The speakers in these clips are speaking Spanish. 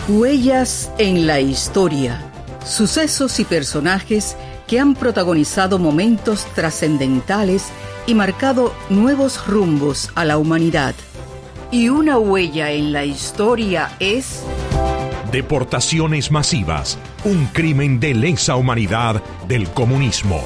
Huellas en la historia. Sucesos y personajes que han protagonizado momentos trascendentales y marcado nuevos rumbos a la humanidad. Y una huella en la historia es... Deportaciones masivas, un crimen de lesa humanidad del comunismo.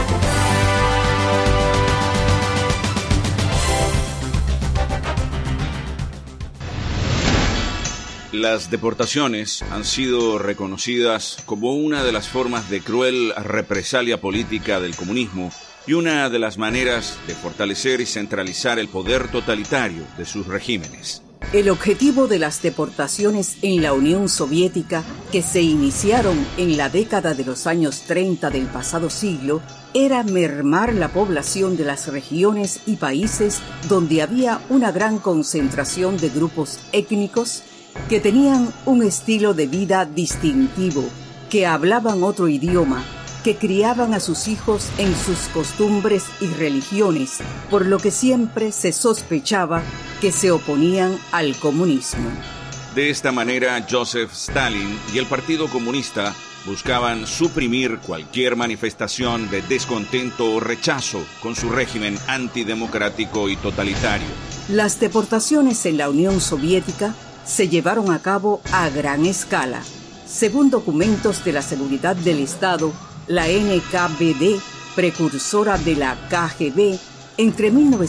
Las deportaciones han sido reconocidas como una de las formas de cruel represalia política del comunismo y una de las maneras de fortalecer y centralizar el poder totalitario de sus regímenes. El objetivo de las deportaciones en la Unión Soviética, que se iniciaron en la década de los años 30 del pasado siglo, era mermar la población de las regiones y países donde había una gran concentración de grupos étnicos que tenían un estilo de vida distintivo, que hablaban otro idioma, que criaban a sus hijos en sus costumbres y religiones, por lo que siempre se sospechaba que se oponían al comunismo. De esta manera, Joseph Stalin y el Partido Comunista buscaban suprimir cualquier manifestación de descontento o rechazo con su régimen antidemocrático y totalitario. Las deportaciones en la Unión Soviética se llevaron a cabo a gran escala. Según documentos de la Seguridad del Estado, la NKVD, precursora de la KGB, entre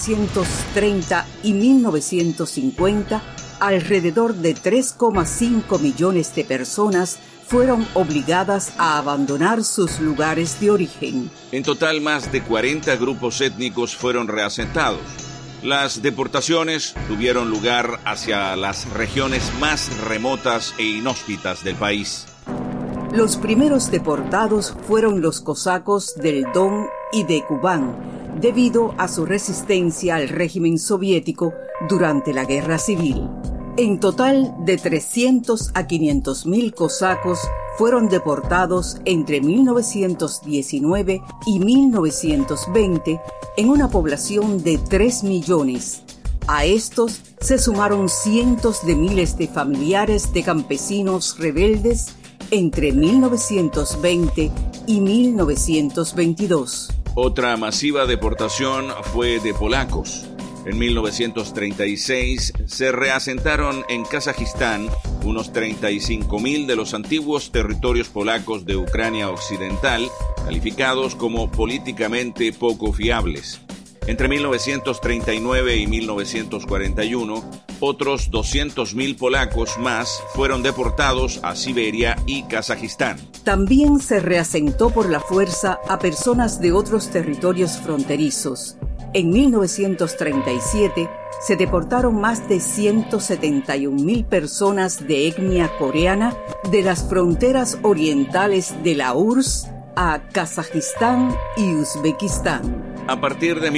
1930 y 1950, alrededor de 3,5 millones de personas fueron obligadas a abandonar sus lugares de origen. En total, más de 40 grupos étnicos fueron reasentados. Las deportaciones tuvieron lugar hacia las regiones más remotas e inhóspitas del país. Los primeros deportados fueron los cosacos del Don y de Kubán, debido a su resistencia al régimen soviético durante la Guerra Civil. En total, de 300 a 500.000 cosacos fueron deportados entre 1919 y 1920 en una población de 3 millones. A estos se sumaron cientos de miles de familiares de campesinos rebeldes entre 1920 y 1922. Otra masiva deportación fue de polacos. En 1936 se reasentaron en Kazajistán unos 35.000 de los antiguos territorios polacos de Ucrania Occidental, calificados como políticamente poco fiables. Entre 1939 y 1941, otros 200.000 polacos más fueron deportados a Siberia y Kazajistán. También se reasentó por la fuerza a personas de otros territorios fronterizos. En 1937 se deportaron más de 171.000 personas de etnia coreana de las fronteras orientales de la URSS a Kazajistán y Uzbekistán. A partir de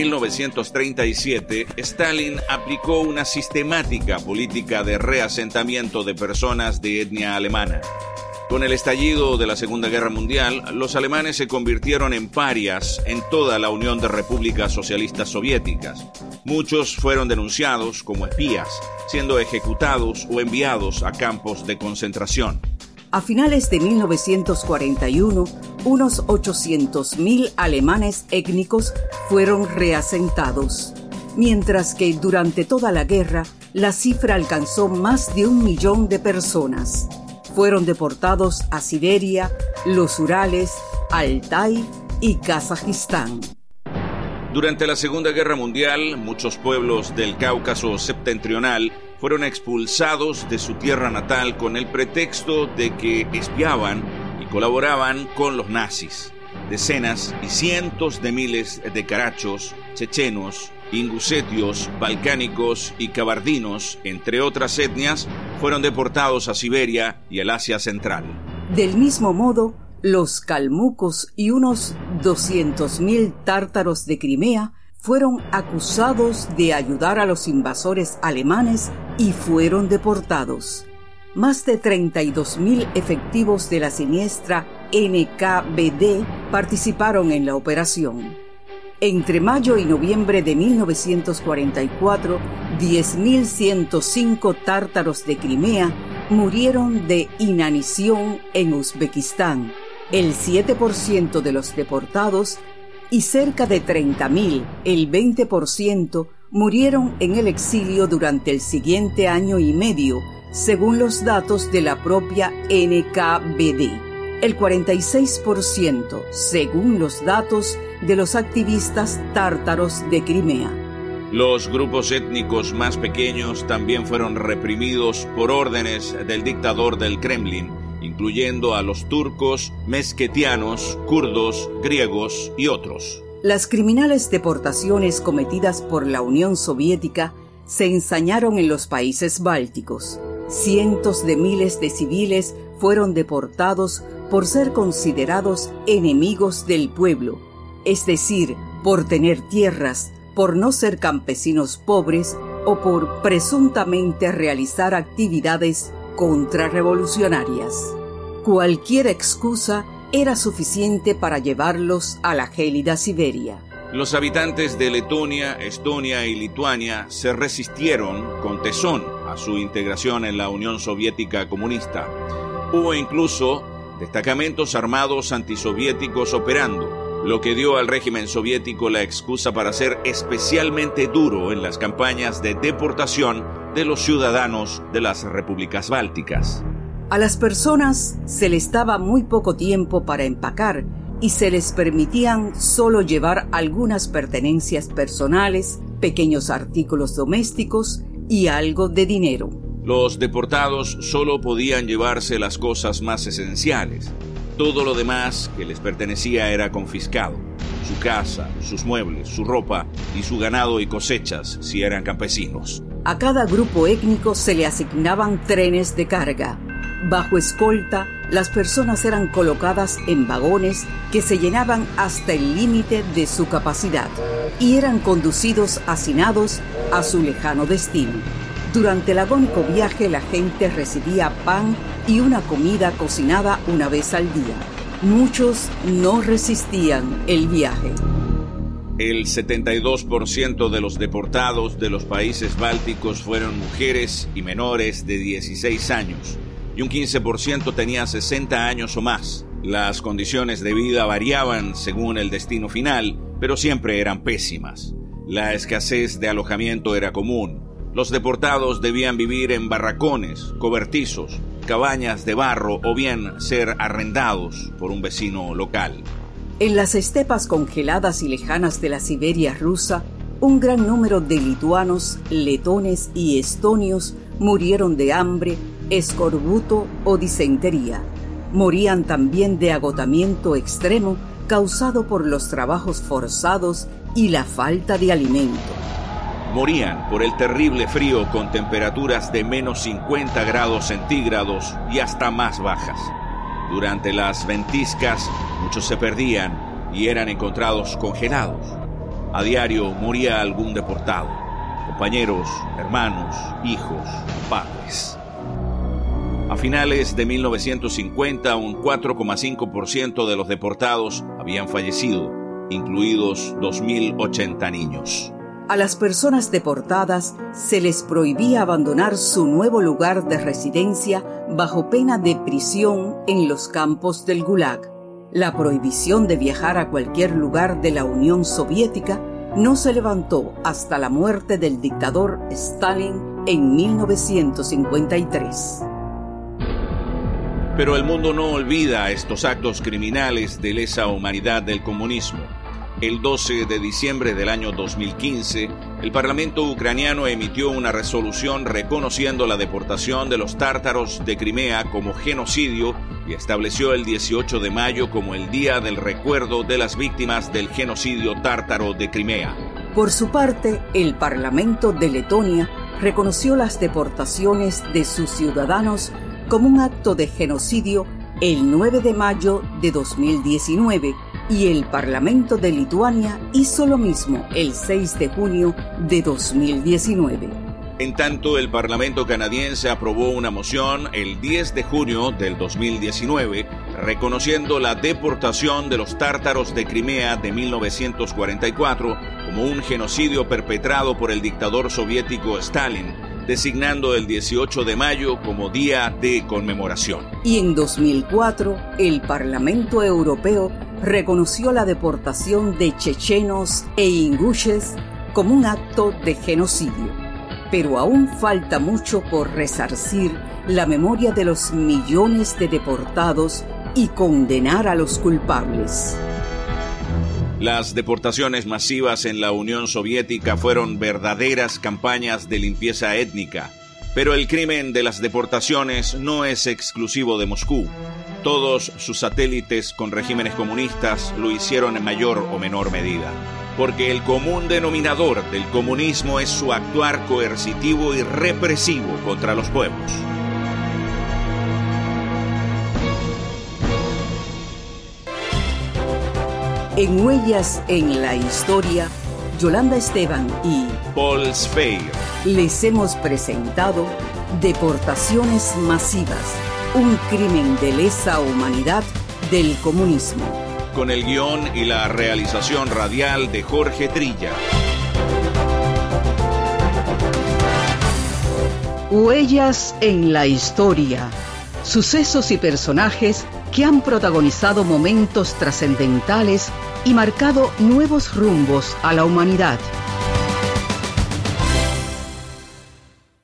1937, Stalin aplicó una sistemática política de reasentamiento de personas de etnia alemana. Con el estallido de la Segunda Guerra Mundial, los alemanes se convirtieron en parias en toda la Unión de Repúblicas Socialistas Soviéticas. Muchos fueron denunciados como espías, siendo ejecutados o enviados a campos de concentración. A finales de 1941, unos 800.000 alemanes étnicos fueron reasentados, mientras que durante toda la guerra la cifra alcanzó más de 1 millón de personas. Fueron deportados a Siberia, los Urales, Altai y Kazajistán. Durante la Segunda Guerra Mundial, muchos pueblos del Cáucaso septentrional fueron expulsados de su tierra natal con el pretexto de que espiaban y colaboraban con los nazis. Decenas y cientos de miles de carachos, chechenos, ingusetios, balcánicos y kabardinos, entre otras etnias, fueron deportados a Siberia y el Asia Central. Del mismo modo, los calmucos y unos 200.000 tártaros de Crimea fueron acusados de ayudar a los invasores alemanes y fueron deportados. Más de 32.000 efectivos de la siniestra NKVD participaron en la operación. Entre mayo y noviembre de 1944, 10.105 tártaros de Crimea murieron de inanición en Uzbekistán, el 7% de los deportados, y cerca de 30.000, el 20%, murieron en el exilio durante el siguiente año y medio, según los datos de la propia NKVD. El 46%, según los datos de los activistas tártaros de Crimea. Los grupos étnicos más pequeños también fueron reprimidos por órdenes del dictador del Kremlin, incluyendo a los turcos, mesquetianos, kurdos, griegos y otros. Las criminales deportaciones cometidas por la Unión Soviética se ensañaron en los países bálticos. Cientos de miles de civiles fueron deportados por ser considerados enemigos del pueblo, es decir, por tener tierras, por no ser campesinos pobres o por presuntamente realizar actividades contrarrevolucionarias. Cualquier excusa era suficiente para llevarlos a la gélida Siberia. Los habitantes de Letonia, Estonia y Lituania se resistieron con tesón a su integración en la Unión Soviética comunista. Hubo incluso destacamentos armados antisoviéticos operando, lo que dio al régimen soviético la excusa para ser especialmente duro en las campañas de deportación de los ciudadanos de las repúblicas bálticas. A las personas se les daba muy poco tiempo para empacar y se les permitían solo llevar algunas pertenencias personales, pequeños artículos domésticos y algo de dinero. Los deportados solo podían llevarse las cosas más esenciales. Todo lo demás que les pertenecía era confiscado. Su casa, sus muebles, su ropa y su ganado y cosechas, si eran campesinos. A cada grupo étnico se le asignaban trenes de carga. Bajo escolta, las personas eran colocadas en vagones que se llenaban hasta el límite de su capacidad y eran conducidos hacinados a su lejano destino. Durante el agónico viaje, la gente recibía pan y una comida cocinada una vez al día. Muchos no resistían el viaje. El 72% de los deportados de los países bálticos fueron mujeres y menores de 16 años, y un 15% tenía 60 años o más. Las condiciones de vida variaban según el destino final, pero siempre eran pésimas. La escasez de alojamiento era común. Los deportados debían vivir en barracones, cobertizos, cabañas de barro o bien ser arrendados por un vecino local. En las estepas congeladas y lejanas de la Siberia rusa, un gran número de lituanos, letones y estonios murieron de hambre, escorbuto o disentería. Morían también de agotamiento extremo causado por los trabajos forzados y la falta de alimento. Morían por el terrible frío con temperaturas de menos 50 grados centígrados y hasta más bajas. Durante las ventiscas, muchos se perdían y eran encontrados congelados. A diario moría algún deportado, compañeros, hermanos, hijos, padres. A finales de 1950, un 4,5% de los deportados habían fallecido, incluidos 2.080 niños. A las personas deportadas se les prohibía abandonar su nuevo lugar de residencia bajo pena de prisión en los campos del Gulag. La prohibición de viajar a cualquier lugar de la Unión Soviética no se levantó hasta la muerte del dictador Stalin en 1953. Pero el mundo no olvida estos actos criminales de lesa humanidad del comunismo. El 12 de diciembre del año 2015, el Parlamento ucraniano emitió una resolución reconociendo la deportación de los tártaros de Crimea como genocidio y estableció el 18 de mayo como el Día del Recuerdo de las Víctimas del Genocidio Tártaro de Crimea. Por su parte, el Parlamento de Letonia reconoció las deportaciones de sus ciudadanos como un acto de genocidio el 9 de mayo de 2019, y el Parlamento de Lituania hizo lo mismo el 6 de junio de 2019. En tanto, el Parlamento canadiense aprobó una moción el 10 de junio del 2019 reconociendo la deportación de los tártaros de Crimea de 1944 como un genocidio perpetrado por el dictador soviético Stalin designando el 18 de mayo como día de conmemoración. Y en 2004, el Parlamento Europeo reconoció la deportación de chechenos e ingúes como un acto de genocidio. Pero aún falta mucho por resarcir la memoria de los millones de deportados y condenar a los culpables. Las deportaciones masivas en la Unión Soviética fueron verdaderas campañas de limpieza étnica, pero el crimen de las deportaciones no es exclusivo de Moscú. Todos sus satélites con regímenes comunistas lo hicieron en mayor o menor medida, porque el común denominador del comunismo es su actuar coercitivo y represivo contra los pueblos. En Huellas en la Historia, Yolanda Esteban y Paul Speyer les hemos presentado Deportaciones masivas, un crimen de lesa humanidad del comunismo. Con el guión y la realización radial de Jorge Trilla. Huellas en la Historia. Sucesos y personajes que han protagonizado momentos trascendentales y marcado nuevos rumbos a la humanidad.